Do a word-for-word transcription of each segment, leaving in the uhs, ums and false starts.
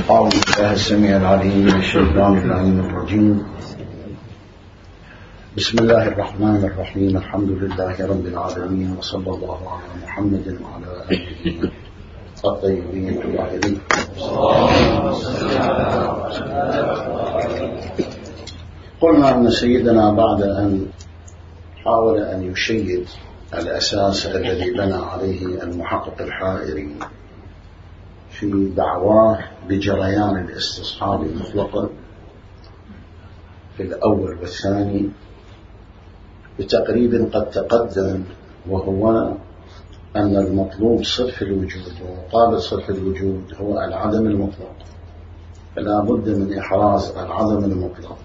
أعوذ بالله السميع العليم من الشيطان اللعين الرجيم. بسم الله الرحمن الرحيم. الحمد لله رب العالمين، وصلى الله على محمد وعلى آله الطيبين الطاهرين. قلنا أن سيدنا بعد أن حاول أن يشيد الأساس الذي بنى عليه المحقق الحائري في دعواه بجريان الاستصحاب المطلقة في الأول والثاني بتقريب قد تقدم، وهو أن المطلوب صرف الوجود، ومقابل صرف الوجود هو العدم المطلق، فلا بد من إحراز العدم المطلق،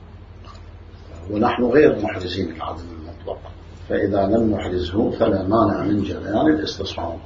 ونحن غير محرزين العدم المطلق، فإذا لم نحرزه فلا مانع من جريان الاستصحاب.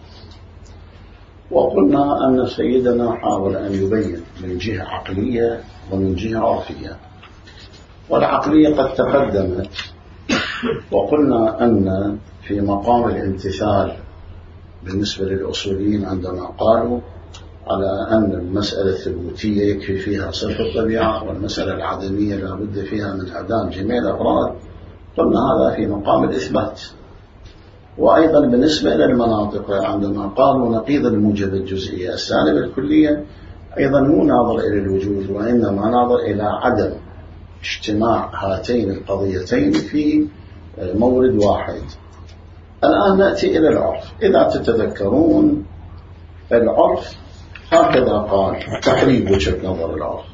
وقلنا أن سيدنا حاول أن يبين من جهة عقلية ومن جهة عرفية، والعقلية قد تقدمت، وقلنا أن في مقام الامتثال بالنسبة للأصوليين عندما قالوا على أن المسألة الثبوتية يكفي فيها صرف الطبيعة، والمسألة العدمية لا بد فيها من عدام جميع الأفراد، قلنا هذا في مقام الإثبات. وأيضا بالنسبة إلى المناطق عندما قالوا نقيض الموجب الجزئية السالب الكلية، أيضا مو ناظر إلى الوجود، وإنما ناظر إلى عدم اجتماع هاتين القضيتين في مورد واحد. الآن نأتي إلى العرف. إذا تتذكرون العرف هكذا قال، تقريب وجهة نظر العرف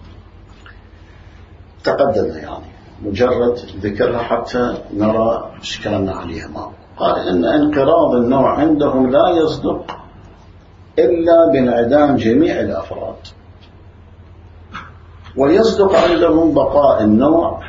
تقدم، يعني مجرد ذكرها حتى نرى اشكالنا عليها. ما قال إن انقراض النوع عندهم لا يصدق إلا بانعدام جميع الأفراد، ويصدق عندهم بقاء النوع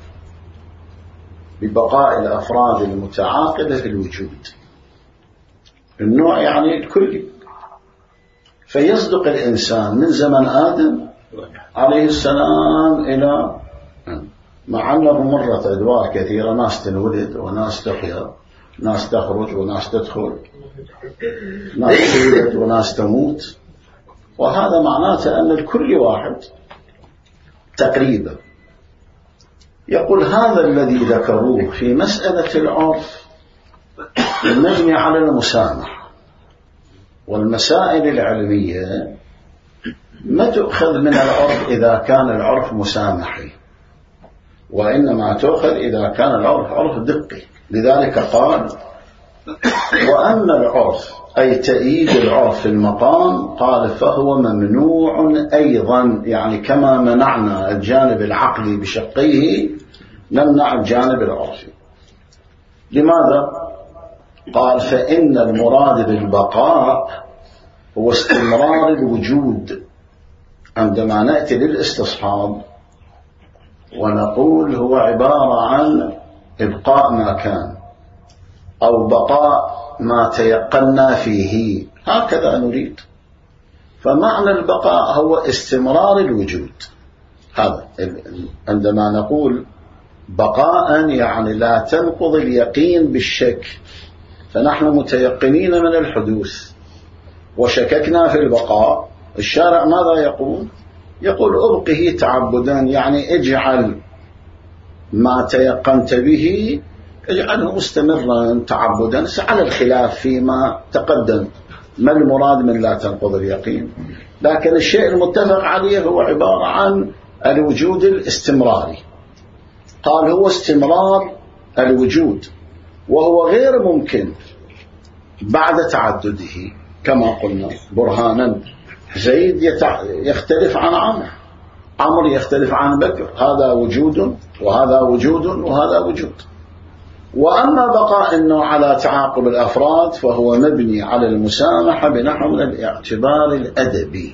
ببقاء الأفراد المتعاقبة في الوجود. النوع يعني الكلي، فيصدق الإنسان من زمن آدم عليه السلام إلى، مع أنه مرت أدوار كثيرة، ناس تنولد وناس تحيا، ناس تخرج وناس تدخل، ناس تولد وناس تموت، وهذا معناته أن الكل واحد تقريبا. يقول هذا الذي ذكروه في مسألة العرف المبني على المسامح، والمسائل العلمية ما تؤخذ من العرف إذا كان العرف مسامحي، وإنما تؤخذ إذا كان العرف عرف دقي. لذلك قال وأن العرف أي تأييد العرف في المقام، قال فهو ممنوع أيضا، يعني كما منعنا الجانب العقلي بشقيه نمنع الجانب العرفي. لماذا؟ قال فإن المراد بالبقاء هو استمرار الوجود. عندما نأتي للاستصحاب ونقول هو عبارة عن إبقاء ما كان أو بقاء ما تيقنا فيه، هكذا نريد. فمعنى البقاء هو استمرار الوجود. هذا عندما نقول بقاء يعني لا تنقض اليقين بالشك، فنحن متيقنين من الحدوث وشككنا في البقاء. الشارع ماذا يقول؟ يقول أبقه تعبدا، يعني اجعل ما تيقنت به اجعله مستمرا تعبدا، على الخلاف فيما تقدم ما المراد من لا تنقض اليقين. لكن الشيء المتفق عليه هو عبارة عن الوجود الاستمراري. قال هو استمرار الوجود، وهو غير ممكن بعد تعدده. كما قلنا برهانا زيد يختلف عن عمرو، عمرو يختلف عن بكر، هذا وجود وهذا وجود وهذا وجود. وأما بقاء النوع على تعاقب الأفراد فهو مبني على المسامحة بنحو من الاعتبار الأدبي.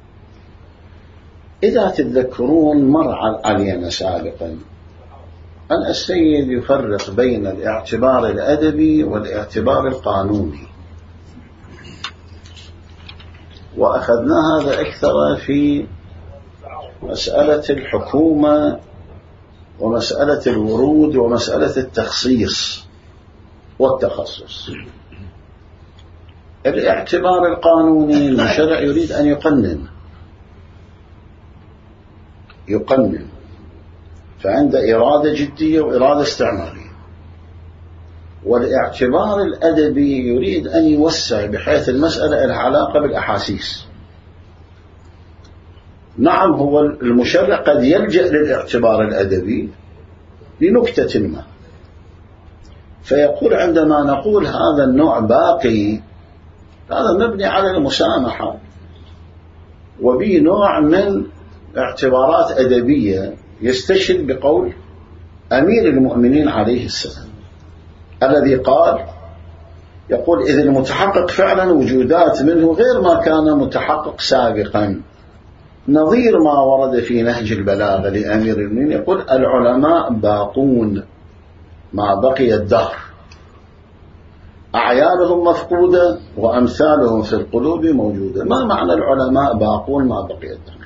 إذا تتذكرون مر علينا سابقا أن السيد يفرق بين الاعتبار الأدبي والاعتبار القانوني، وأخذنا هذا أكثر في مسألة الحكومة ومسألة الورود ومسألة التخصيص والتخصص. الاعتبار القانوني الشرع يريد أن يقنن، يقنن، فعند إرادة جدية وإرادة استعمارية. والاعتبار الأدبي يريد أن يوسع بحيث المسألة لها علاقة بالأحاسيس. نعم، هو المشرع قد يلجأ للاعتبار الأدبي لنكتة ما، فيقول عندما نقول هذا النوع باقي، هذا مبني على المسامحة، وبه نوع من اعتبارات أدبية يستشهد بقول أمير المؤمنين عليه السلام الذي قال، يقول إذ المتحقق فعلا وجودات منه غير ما كان متحقق سابقا، نظير ما ورد في نهج البلاغة لأمير المؤمنين، يقول العلماء باقون ما بقي الدهر، أعيانهم مفقودة وأمثالهم في القلوب موجودة. ما معنى العلماء باقون ما بقي الدهر؟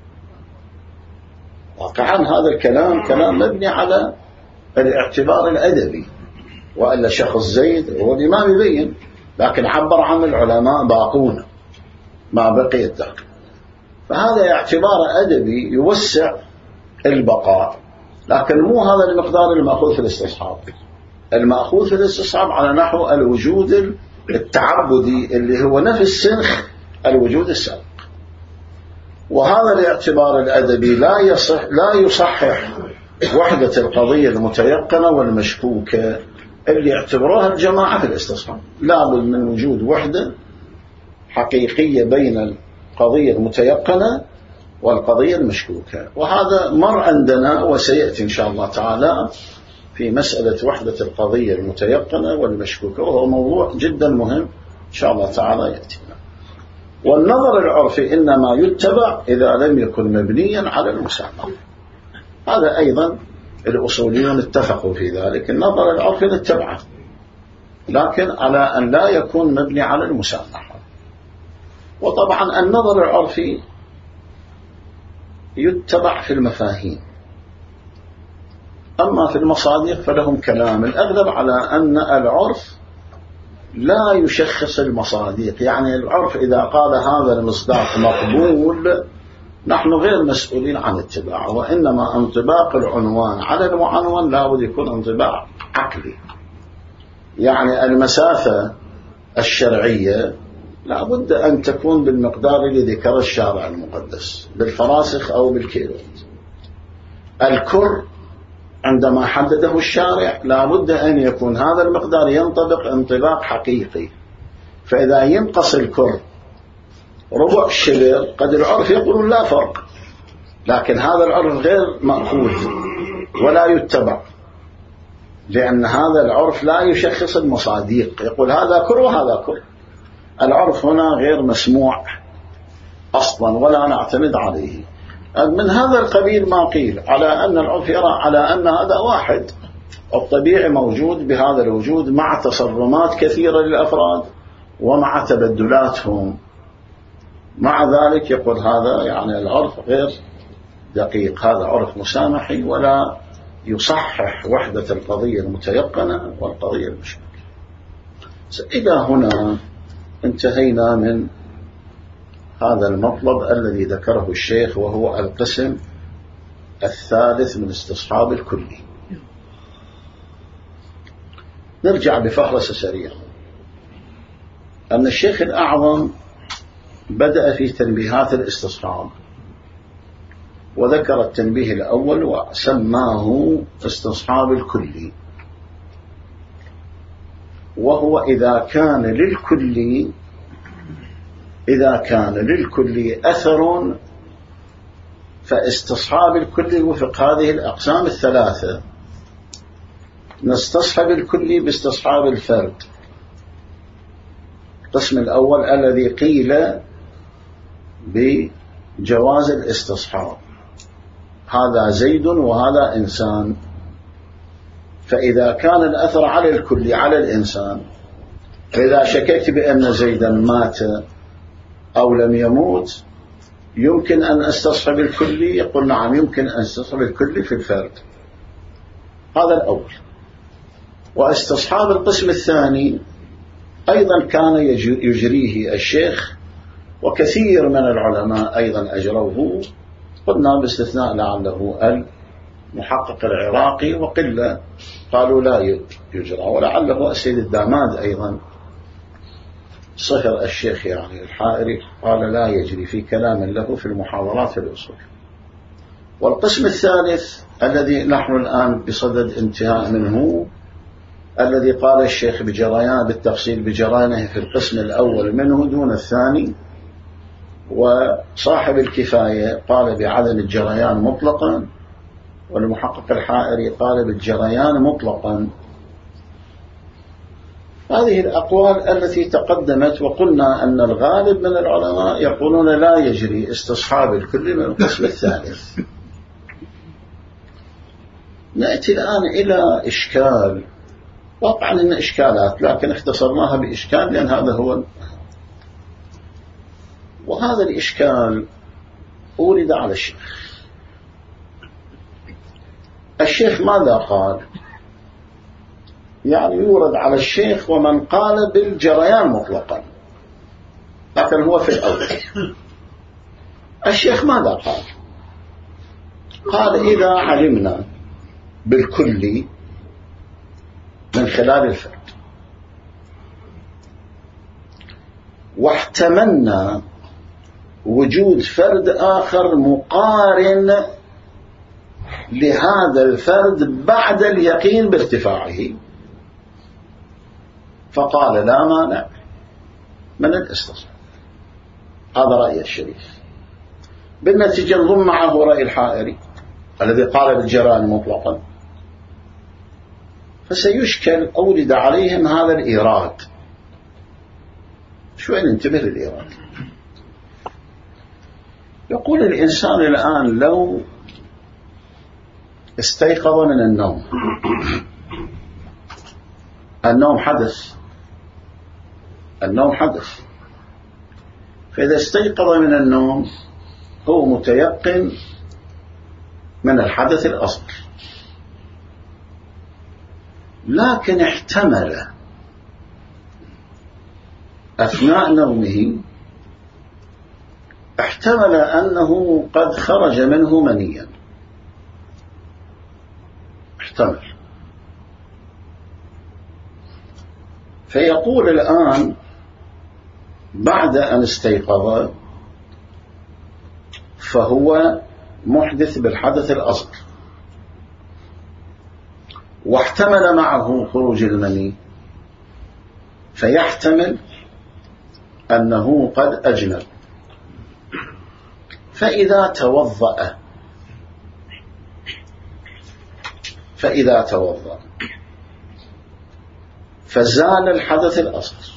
واقعا هذا الكلام كلام مبني على الاعتبار الأدبي، وإلا شخص زيد هو الإمام يبين، لكن عبر عن العلماء باقون ما بقي الدهر، فهذا اعتبار أدبي يوسع البقاء، لكن مو هذا المقدار المأخوذ في الاستصحاب. المأخوذ في الاستصحاب على نحو الوجود التعبدي اللي هو نفس سنخ الوجود السابق. وهذا الاعتبار الأدبي لا يصح لا يصحح وحدة القضية المتيقنة والمشكوكة اللي يعتبروها الجماعة في الاستصحاب. لابد من وجود وحدة حقيقية بين القضية المتيقنة والقضية المشكوكة، وهذا مر عندنا وسيأتي إن شاء الله تعالى في مسألة وحدة القضية المتيقنة والمشكوكة، وهو موضوع جدا مهم إن شاء الله تعالى يأتينا. والنظر العرفي إنما يتبع إذا لم يكن مبنيا على المسامحة، هذا أيضا الأصوليون اتفقوا في ذلك، النظر العرفي نتبعه لكن على أن لا يكون مبني على المسامحة. وطبعا النظر العرفي يتبع في المفاهيم، أما في المصادق فلهم كلام. الأغلب على أن العرف لا يشخص المصادق، يعني العرف إذا قال هذا المصداق مقبول نحن غير مسؤولين عن اتباعه، وإنما انطباق العنوان على المعنون لا بد يكون انطباق عقلي، يعني المسافة الشرعية لا بد أن تكون بالمقدار اللي ذكر الشارع المقدس بالفراسخ أو بالكيلوات. الكر عندما حدده الشارع لا بد أن يكون هذا المقدار ينطبق انطباق حقيقي، فإذا ينقص الكر ربع الشبر قد العرف يقول لا فرق، لكن هذا العرف غير مأخوذ ولا يتبع، لأن هذا العرف لا يشخص المصادق، يقول هذا كر وهذا كر. العرف هنا غير مسموع أصلا ولا نعتمد عليه. من هذا القبيل ما قيل على أن العرف يرى على أن هذا واحد، الطبيعي موجود بهذا الوجود مع تصرمات كثيرة للأفراد ومع تبدلاتهم، مع ذلك يقول هذا يعني العرف غير دقيق، هذا عرف مسامحي ولا يصحح وحدة القضية المتيقنة والقضية المشكلة. إلى هنا انتهينا من هذا المطلب الذي ذكره الشيخ، وهو القسم الثالث من استصحاب الكلي. نرجع بفهرسة سريعة. أن الشيخ الأعظم بدأ في تنبيهات الاستصحاب، وذكر التنبيه الأول وسماه استصحاب الكلي، وهو إذا كان للكلي إذا كان للكلي أثر فاستصحاب الكلي وفق هذه الأقسام الثلاثة. نستصحب الكلي باستصحاب الفرد. القسم الأول الذي قيل بجواز الاستصحاب، هذا زيد وهذا إنسان، فإذا كان الأثر على الكلي على الإنسان، فإذا شككت بأن زيدا مات أو لم يموت يمكن أن أستصحب الكلي، يقول نعم يمكن أن أستصحب الكلي في الفرد. هذا الأول. واستصحاب القسم الثاني أيضا كان يجريه الشيخ، وكثير من العلماء أيضا أجروه، قلنا باستثناء لعله المحقق العراقي، وقلة قالوا لا يجرى، ولعله السيد الداماد أيضا صهر الشيخ يعني الحائري قال لا يجري في كلام له في المحاضرات في الأصول. والقسم الثالث الذي نحن الآن بصدد انتهاء منه، الذي قال الشيخ بجريان بالتفصيل بجريانه في القسم الأول منه دون الثاني، وصاحب الكفاية قال بعدم الجريان مطلقا، والمحقق الحائري قال بالجريان مطلقا. هذه الأقوال التي تقدمت، وقلنا أن الغالب من العلماء يقولون لا يجري استصحاب الكل من القسم الثالث. نأتي الآن إلى إشكال، واقعا إن إشكالات لكن اختصرناها بإشكال لأن هذا هو، وهذا الإشكال أورد على الشيخ. الشيخ ماذا قال؟ يعني يورد على الشيخ ومن قال بالجريان مطلقا، لكن هو في الأول. الشيخ ماذا قال؟ قال إذا علمنا بالكل من خلال الفرد واحتملنا وجود فرد آخر مقارن لهذا الفرد بعد اليقين بارتفاعه، فقال لا مانع من الاستصحاب. هذا رأي الشريف. بالنتيجة انضم معه رأي الحائري الذي قال بالجريان مطلقا، فسيشكل أولد عليهم هذا الإيراد. شوي ننتبه للإيراد. يقول الإنسان الآن لو استيقظ من النوم، النوم حدث، النوم حدث، فإذا استيقظ من النوم هو متيقن من الحدث الأصغر، لكن احتمل أثناء نومه احتمل أنه قد خرج منه منيا، احتمل. فيقول الآن بعد أن استيقظ فهو محدث بالحدث الأصغر، واحتمل معه خروج المني، فيحتمل أنه قد أجنب. فإذا توضأ فإذا توضأ فزال الحدث الأصغر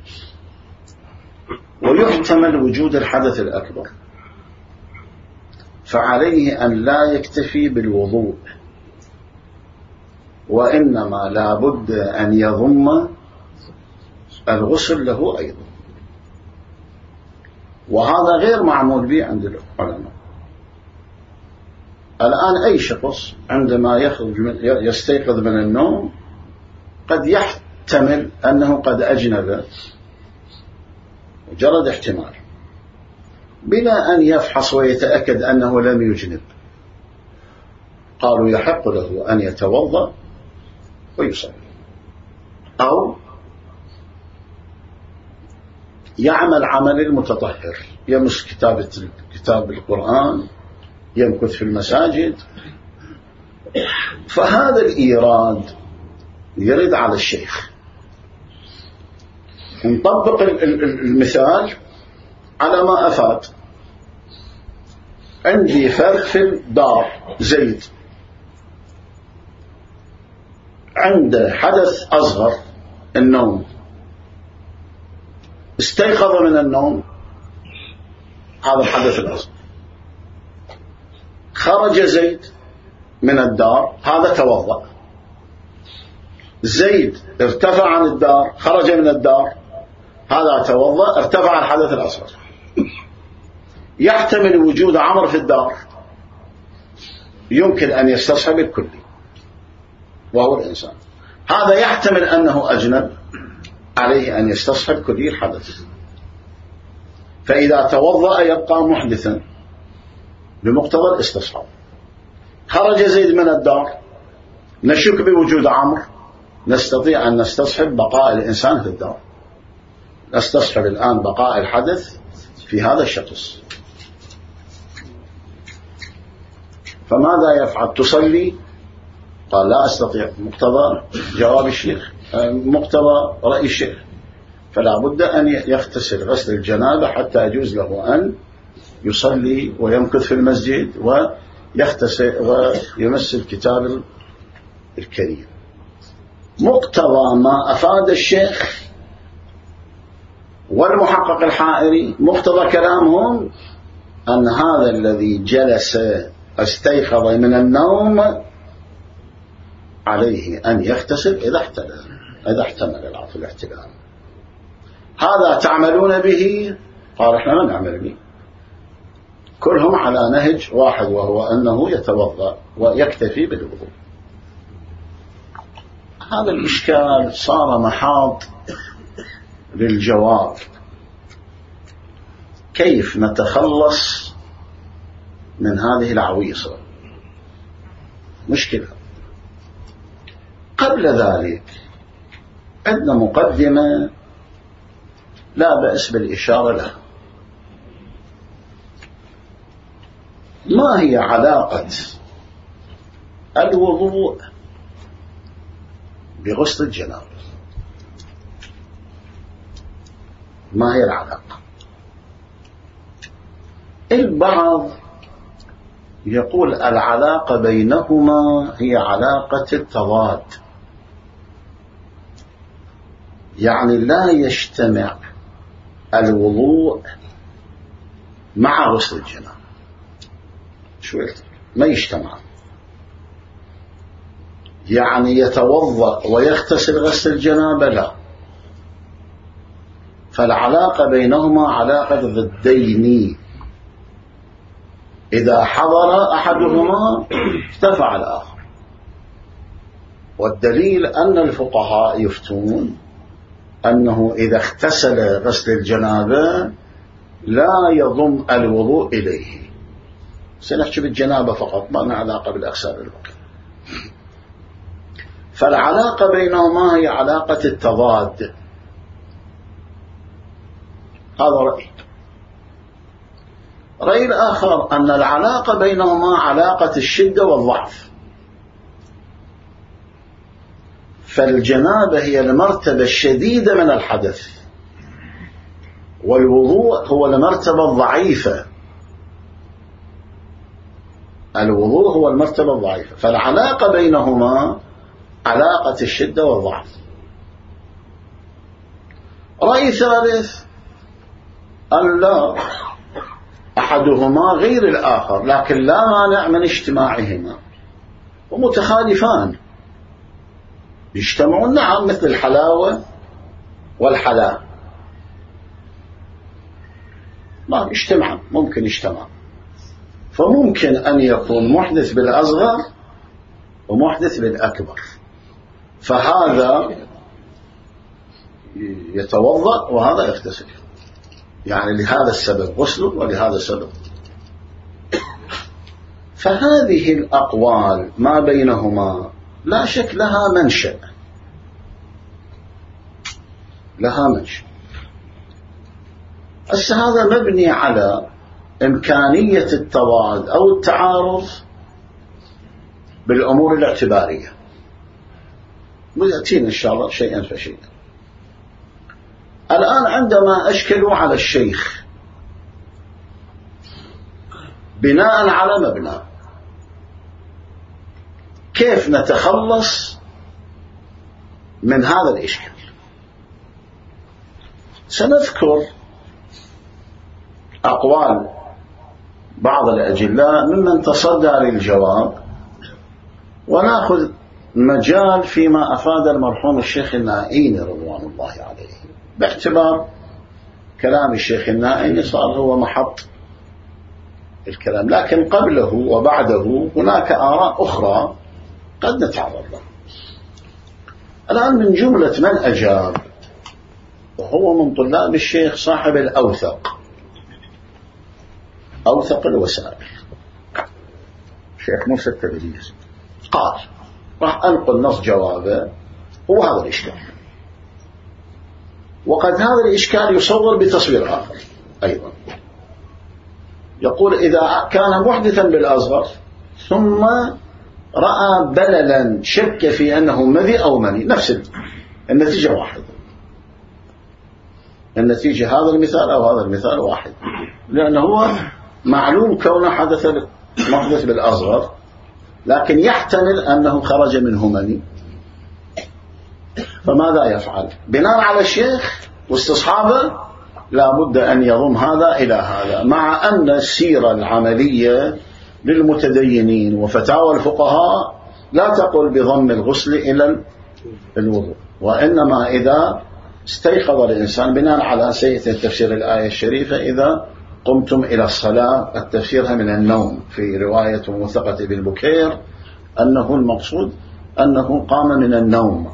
ويحتمل وجود الحدث الأكبر، فعليه أن لا يكتفي بالوضوء، وإنما لا بد أن يضم الغسل له أيضا. وهذا غير معمول به عند العلماء. الآن أي شخص عندما يخرج من يستيقظ من النوم قد يحتمل أنه قد أجنب، مجرد احتمال، بلا أن يفحص ويتأكد أنه لم يجنب. قالوا يحق له أن يتوضأ ويصلي، أو يعمل عمل المتطهر، يمس كتابة كتاب القرآن، يمكث في المساجد. فهذا الإيراد يرد على الشيخ. نطبق المثال على ما أفاد. عندي فرد في الدار زيد، عنده حدث أصغر النوم، استيقظ من النوم، هذا الحدث الأصغر. خرج زيد من الدار، هذا توضأ. زيد ارتفع عن الدار، خرج من الدار، هذا توضأ، ارتفع الحدث الأصغر. يحتمل وجود عمر في الدار، يمكن أن يستصحب الكل وهو الإنسان. هذا يحتمل أنه أجنب، عليه أن يستصحب كلي الحدث. فإذا توضأ يبقى محدثا بمقتضى الاستصحاب. خرج زيد من الدار، نشك بوجود عمرو، نستطيع أن نستصحب بقاء الإنسان في الدار، نستصحب الآن بقاء الحدث في هذا الشخص. فماذا يفعل؟ تصلي؟ قال لا أستطيع، مقتضى جواب الشيخ، مقتضى رأي الشيخ، فلا بد أن يغتسل غسل الجنابة حتى يجوز له أن يصلي ويمكث في المسجد ويغتسل ويمس الكتاب الكريم. مقتضى ما أفاد الشيخ والمحقق الحائري، مقتضى كلامهم أن هذا الذي جلس استيقظ من النوم عليه أن يغتسل إذا احتمل إذا احتمل العفو الاحتلال. هذا تعملون به؟ قال احنا ما نعمل به، كلهم على نهج واحد، وهو أنه يتوضأ ويكتفي بالوضوء. هذا الإشكال صار محاط للجواب. كيف نتخلص من هذه العويصة؟ مشكلة. قبل ذلك عندنا مقدمة لا بأس بالإشارة لها. ما هي علاقة الوضوء بغسل الجنابة؟ ما هي العلاقة؟ البعض يقول العلاقة بينهما هي علاقة التضاد، يعني لا يجتمع الوضوء مع غسل الجنابة. شو قلت؟ ما يجتمع، يعني يتوضأ ويغتسل غسل الجنابة لا، فالعلاقة بينهما علاقة ضدين، إذا حضر أحدهما ارتفع الآخر. والدليل أن الفقهاء يفتون أنه إذا اغتسل غسل الجنابة لا يضم الوضوء إليه، سنحكي بالجنابة فقط، ما لنا علاقة بالأغسال الأخرى. فالعلاقة بينهما هي علاقة التضاد. هذا رأي. رأي الآخر أن العلاقة بينهما علاقة الشدة والضعف، فالجنابة هي المرتبة الشديدة من الحدث، والوضوء هو المرتبة الضعيفة. الوضوء هو المرتبة الضعيفة، فالعلاقة بينهما علاقة الشدة والضعف. رأي ثالث أن لا، أحدهما غير الآخر، لكن لا مانع من اجتماعهما، ومتخالفان يجتمعون نعم، مثل الحلاوة والحلاء ما يجتمعان، ممكن يجتمع، فممكن أن يكون محدث بالأصغر ومحدث بالأكبر، فهذا يتوضأ وهذا يغتسل، يعني لهذا السبب غسل ولهذا السبب. فهذه الأقوال ما بينهما لا شك لها منشأ، لها منشأ. بس هذا مبني على إمكانية التضاد أو التعارض بالأمور الاعتبارية، ويأتينا إن شاء الله شيئا فشيئا. الآن عندما أشكلوا على الشيخ بناء على مبنى، كيف نتخلص من هذا الإشكال؟ سنذكر أقوال بعض الأجلاء ممن تصدى للجواب، ونأخذ مجال فيما أفاد المرحوم الشيخ النائيني رضوان الله عليه، باعتبار كلام الشيخ النائيني صار هو محط الكلام، لكن قبله وبعده هناك آراء أخرى قد نتعرض لها. الآن من جملة من أجاب، وهو من طلاب الشيخ صاحب الأوثق، أوثق الوسائل، الشيخ موسى التبريز قال، راح أنقل نص جوابه، هو هذا الإشكال. وقد هذا الإشكال يصور بتصوير آخر أيضا، يقول إذا كان محدثا بالأصغر ثم رأى بللا شك في أنه مذي أو مني، نفس النتيجة واحدة، النتيجة هذا المثال أو هذا المثال واحد، لأنه هو معلوم كونه حدث محدث بالأصغر، لكن يحتمل أنه خرج منه مني، فماذا يفعل؟ بناء على الشيخ واستصحابه لا بد أن يضم هذا إلى هذا، مع أن السيرة العملية للمتدينين وفتاوى الفقهاء لا تقول بضم الغسل إلى الوضوء، وإنما إذا استيقظ الإنسان بناء على سيئة تفسير الآية الشريفة إذا قمتم إلى الصلاة، التفسيرها من النوم، في رواية موثقة بن بكير أنه المقصود أنه قام من النوم،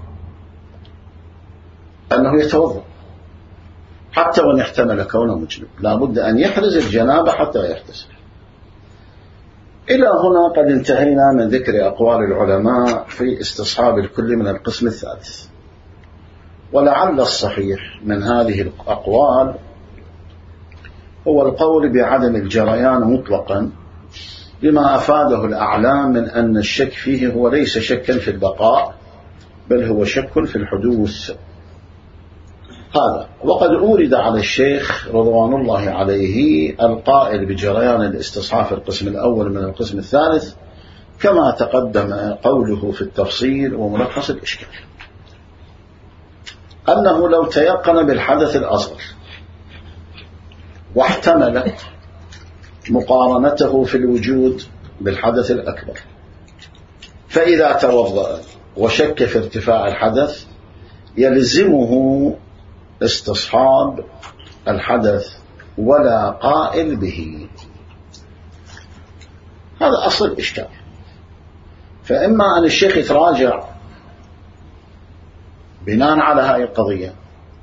أنه يتوضأ حتى وإن احتمل كونه مجنب، لا بد أن يحرز الجنابة حتى يحتسب. إلى هنا قد انتهينا من ذكر أقوال العلماء في استصحاب الكل من القسم الثالث، ولعل الصحيح من هذه الأقوال هو القول بعدم الجريان مطلقا، لما أفاده الأعلام من أن الشك فيه هو ليس شكا في البقاء، بل هو شك في الحدوث. هذا وقد أورد على الشيخ رضوان الله عليه القائل بجريان الاستصحاب في القسم الأول من القسم الثالث، كما تقدم قوله في التفصيل وملخص الإشكال، أنه لو تيقن بالحدث الأصغر واحتمل مقارنته في الوجود بالحدث الأكبر، فإذا توضأ وشك في ارتفاع الحدث يلزمه استصحاب الحدث ولا قائل به. هذا أصل الإشكال. فإما أن الشيخ يتراجع بناء على هذه القضية،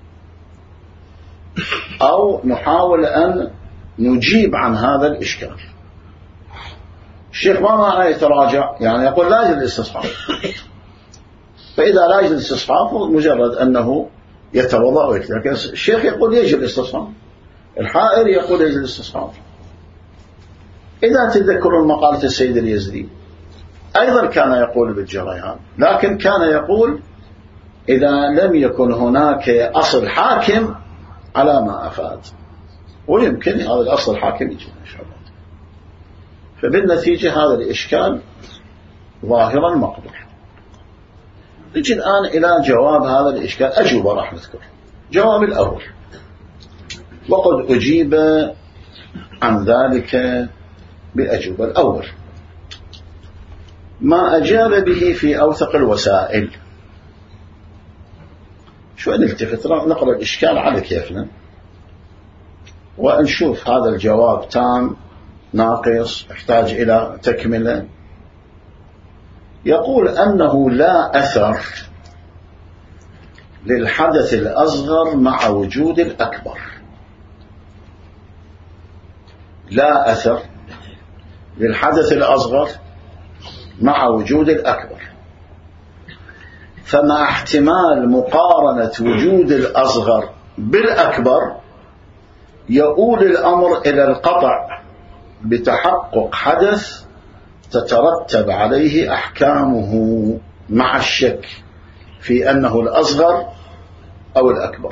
أو نحاول أن نجيب عن هذا الإشكال. الشيخ ما معنى يتراجع؟ يعني يقول لا يجب الاستصحاب، فإذا لا يجب الاستصحاب مجرد أنه يتوضأ ويكتب، لكن الشيخ يقول يجب الاستصحاب، الحائر يقول يجب الاستصحاب. إذا تذكرون مقالة السيد اليزدي أيضا كان يقول بالجريان، لكن كان يقول إذا لم يكن هناك أصل حاكم على ما أفاد، ويمكن هذا الأصل الحاكم يجب إن شاء الله. فبالنتيجة هذا الإشكال ظاهرا مقدور. نجي الآن إلى جواب هذا الإشكال، أجوبة راح نذكر. جواب الأول، وقد أجيب عن ذلك بأجوبة. الأول ما أجاب به في أوثق الوسائل. شو نلتفت نقرأ الإشكال على كيفنا ونشوف هذا الجواب تام ناقص يحتاج إلى تكملة. يقول أنه لا أثر للحدث الأصغر مع وجود الأكبر. لا أثر للحدث الأصغر مع وجود الأكبر، فمع احتمال مقارنة وجود الأصغر بالأكبر يؤول الأمر إلى القطع بتحقق حدث تترتب عليه أحكامه مع الشك في أنه الأصغر أو الأكبر،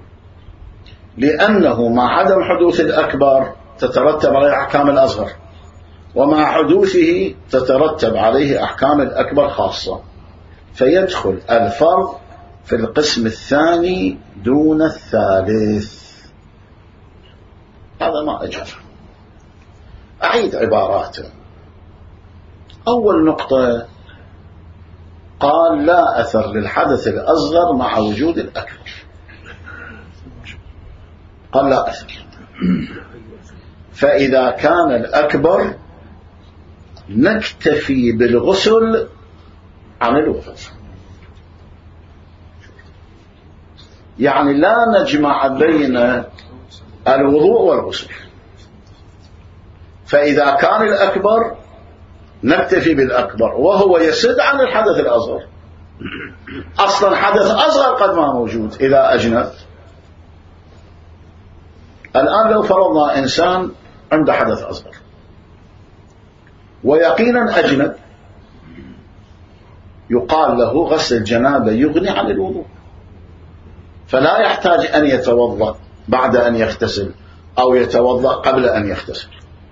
لأنه مع عدم حدوث الأكبر تترتب عليه أحكام الأصغر، ومع حدوثه تترتب عليه أحكام الأكبر خاصة، فيدخل الفرد في القسم الثاني دون الثالث. هذا ما أجاب. أعيد عباراته. أول نقطة قال لا أثر للحدث الأصغر مع وجود الأكبر، قال لا أثر، فإذا كان الأكبر نكتفي بالغسل عن الوضوء، يعني لا نجمع بين الوضوء والغسل. فإذا كان الأكبر نكتفي بالأكبر وهو يسد عن الحدث الأصغر. أصلا حدث أصغر قد ما موجود إذا أجنب. الآن لو فرضنا إنسان عنده حدث أصغر ويقينا أجنب، يقال له غسل الجنابة يغني عن الوضوء، فلا يحتاج أن يتوضأ بعد أن يغتسل أو يتوضأ قبل أن يغتسل،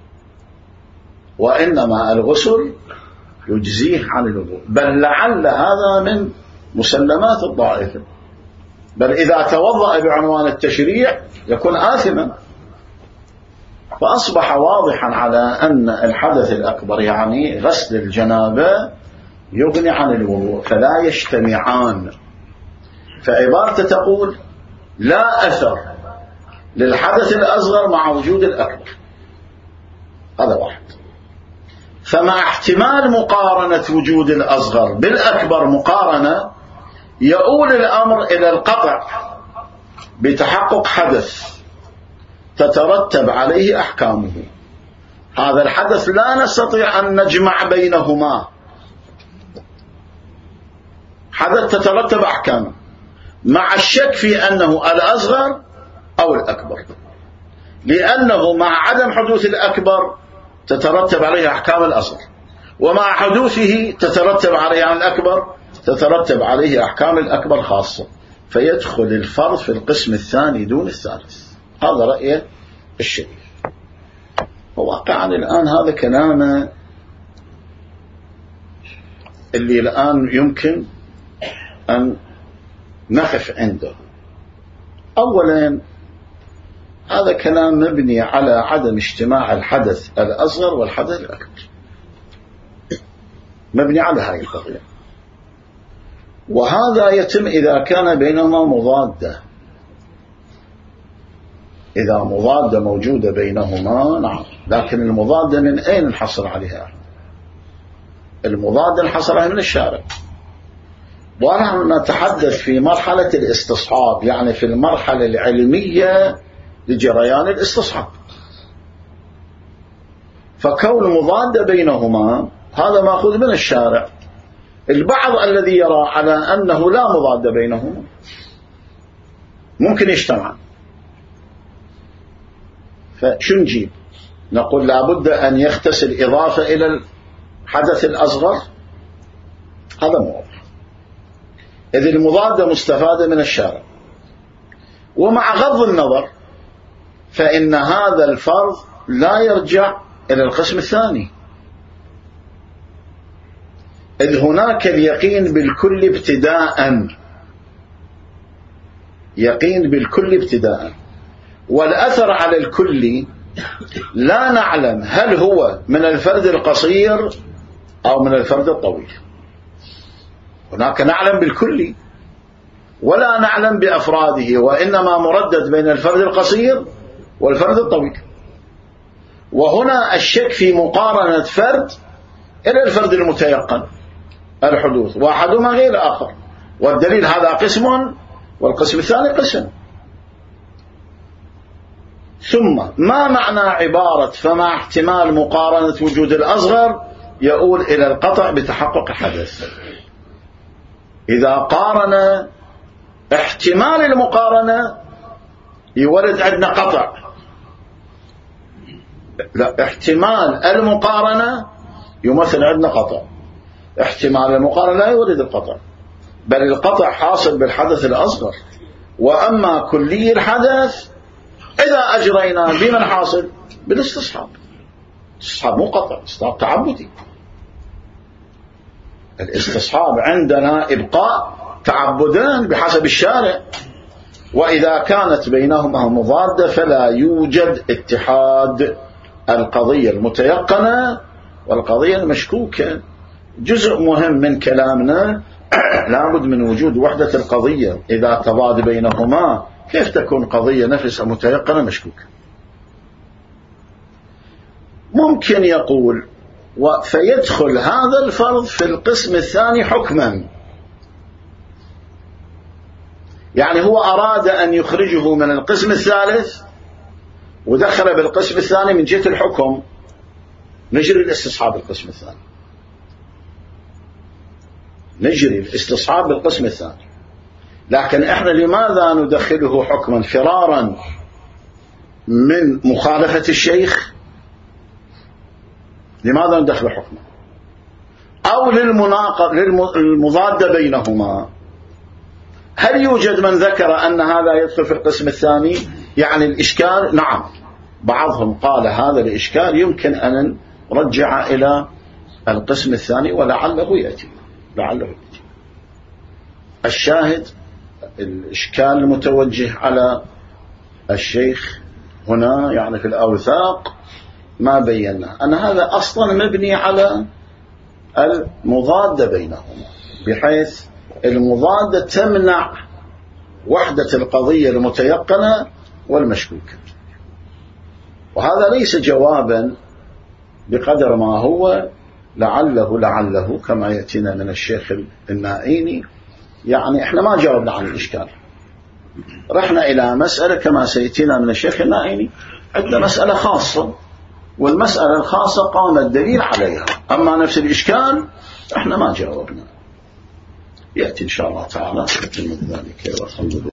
وإنما الغسل يجزيه عن الوضوء. بل لعل هذا من مسلمات الضائفة، بل إذا توضأ بعنوان التشريع يكون آثما. فأصبح واضحا على أن الحدث الأكبر يعني غسل الجنابة يغني عن الوضوء، فلا يجتمعان. فعبارته تقول لا أثر للحدث الأصغر مع وجود الأكبر، هذا واحد. فمع احتمال مقارنة وجود الأصغر بالأكبر مقارنة، يؤول الأمر إلى القطع بتحقق حدث تترتب عليه أحكامه. هذا الحدث لا نستطيع أن نجمع بينهما، حدث تترتب أحكامه مع الشك في أنه الأصغر أو الأكبر، لأنه مع عدم حدوث الأكبر تترتب عليه أحكام الأصغر، ومع حدوثه تترتب عليه عن الأكبر تترتب عليه أحكام الأكبر خاصة، فيدخل الفرض في القسم الثاني دون الثالث. هذا رأي الشيخ. وواقعا الآن هذا كلامه اللي الآن يمكن أن نقف عنده. أولا هذا كلام مبني على عدم اجتماع الحدث الأصغر والحدث الأكبر، مبني على هذه القضية، وهذا يتم إذا كان بينهما مضادة. إذا مضادة موجودة بينهما نعم، لكن المضادة من أين نحصل عليها؟ المضادة نحصل عليها من الشارع، ونحن نتحدث في مرحلة الاستصحاب، يعني في المرحلة العلمية لجريان الاستصحاب. فكون مضادة بينهما هذا مأخوذ من الشارع. البعض الذي يرى على أنه لا مضادة بينهما ممكن يجتمع، فشو نجيب؟ نقول لابد أن يغتسل إضافة إلى الحدث الأصغر، هذا مو واضح. إذ المضادة مستفادة من الشارع. ومع غض النظر فإن هذا الفرض لا يرجع إلى القسم الثاني، إذ هناك اليقين بالكل ابتداء، يقين بالكل ابتداء، والأثر على الكل لا نعلم هل هو من الفرد القصير أو من الفرد الطويل. هناك نعلم بالكل ولا نعلم بأفراده، وإنما مردد بين الفرد القصير والفرد الطويل. وهنا الشك في مقارنة فرد إلى الفرد المتيقن الحدوث، واحدهما غير آخر، والدليل هذا قسم والقسم الثاني قسم. ثم ما معنى عبارة فمع احتمال مقارنة وجود الأصغر يؤول إلى القطع بتحقق الحدث؟ إذا قارن احتمال المقارنة يولد عندنا قطع، لا، احتمال المقارنة يمثل عندنا قطع. احتمال المقارنة لا يولد القطع، بل القطع حاصل بالحدث الأصغر. وأما كلي الحدث إذا أجرينا بمن حاصل بالاستصحاب. الاستصحاب مو قطع، استصحاب تعبدي. الاستصحاب عندنا إبقاء تعبدان بحسب الشارع، وإذا كانت بينهما مضادة فلا يوجد اتحاد القضية المتيقنة والقضية المشكوكة. جزء مهم من كلامنا لابد من وجود وحدة القضية. إذا تضاد بينهما كيف تكون قضية نفسها متيقنة مشكوكة؟ ممكن يقول فيدخل هذا الفرض في القسم الثاني حكما، يعني هو أراد أن يخرجه من القسم الثالث ودخل بالقسم الثاني من جهة الحكم، نجري الاستصحاب القسم الثاني. نجري الاستصحاب بالقسم الثاني. لكن احنا لماذا ندخله حكما فرارا من مخالفة الشيخ؟ لماذا ندخله حكما؟ أو للمضاد بينهما؟ هل يوجد من ذكر أن هذا يدخل في القسم الثاني يعني الإشكال؟ نعم، بعضهم قال هذا الإشكال يمكن أن نرجع إلى القسم الثاني ولعله يأتي لعله يأتي. الشاهد الإشكال المتوجه على الشيخ هنا يعني في الأوثاق ما بينا أن هذا أصلا مبني على المضاد بينهما، بحيث المضاد تمنع وحدة القضية المتيقنة والمشكوكة، وهذا ليس جوابا بقدر ما هو لعله لعله كما يأتينا من الشيخ النائيني. يعني احنا ما جاوبنا عن الإشكال، رحنا إلى مسألة كما سيأتينا من الشيخ النائيني عندنا مسألة خاصة، والمسألة الخاصة قام الدليل عليها، أما نفس الإشكال احنا ما جاوبنا. يأتي إن شاء الله تعالى من ذلك. والحمد لله.